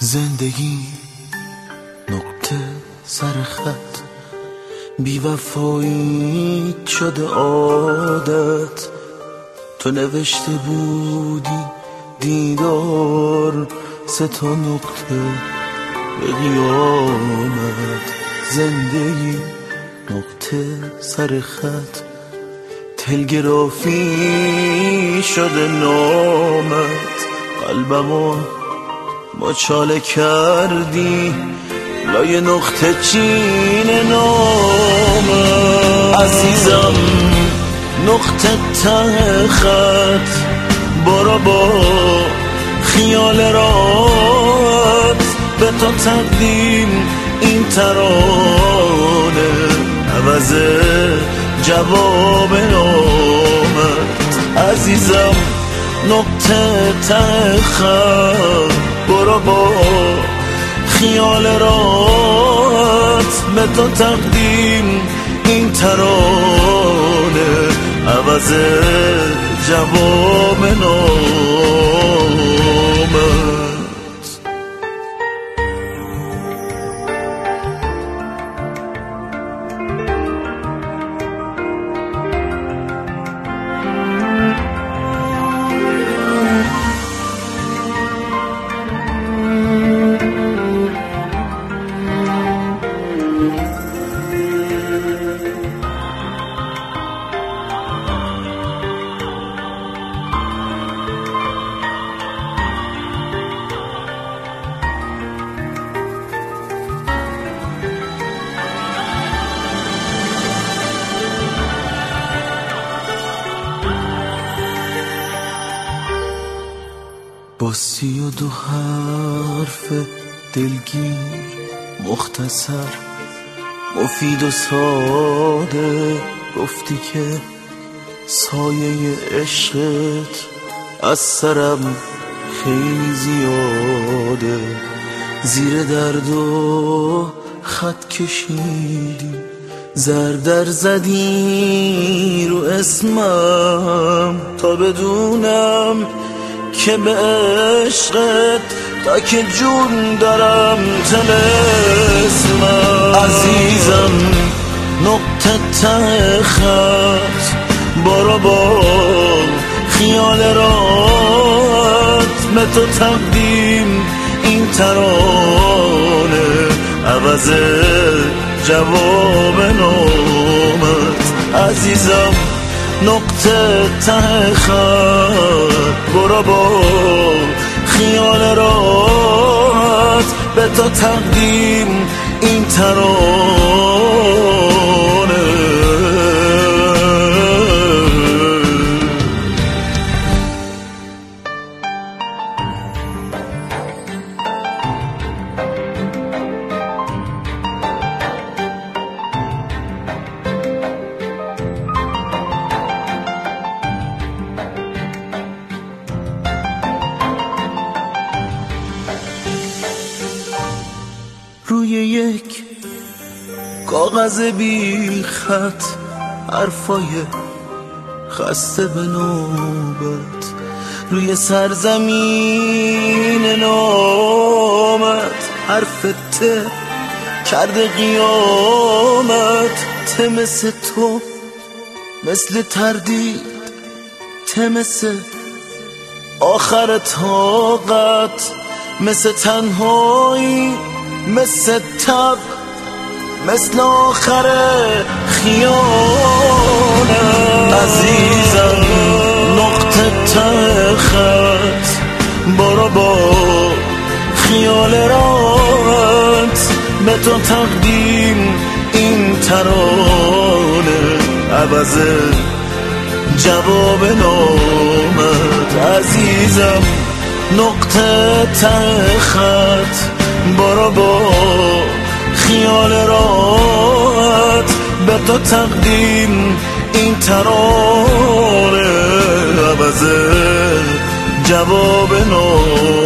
زندگی نقطه سر خط، بی‌وفایی شده عادت. تو نوشته بودی دیدار 3 نقطه به قیامت. زندگی نقطه سر خط، تلگرافی شده نامت. قلبمو مچاله کردی لای نقطه چین نامت. عزیزم نقطه ته خط، برو با خیال رات. به تو تقدیم این ترانه، عوض جواب نامت. عزیزم نقطه ته خط، برو با خیال رات. به تو تقدیم این ترانه، عوض جواب نامت. با 32 حرف دلگیر، مختصر، مفید و ساده، گفتی که سایه عشقت از سرم خیلی زیاده. زیر درد و خط کشیدی، زردر زدی رو اسمم، تا بدونم که به عشقت تا که جون دارم طلسمم. عزیزم نقطه ته خط، برو با خیال رات. به تو تقدیم این ترانه، عوض جواب نامت. عزیزم نقطه ته خط، برو با خیال رات. به تو تقدیم این ترانه. روی یک کاغذ بی خط، حرفای خسته به نوبت. روی سرزمین نامت، حرف ته کرده قیامت. ته مثل تو، مثل تردید، ته مثل آخر طاقت. مثل تنهایی، مثل تب، مثل آخر خیانت. عزیزم نقطه ته خط، برو با خیال رات. به تو تقدیم این ترانه، عوض جواب نامت. عزیزم نقطه ته خط، برو با خیال رات. به تو تقدیم این ترانه، عوض جواب نامت.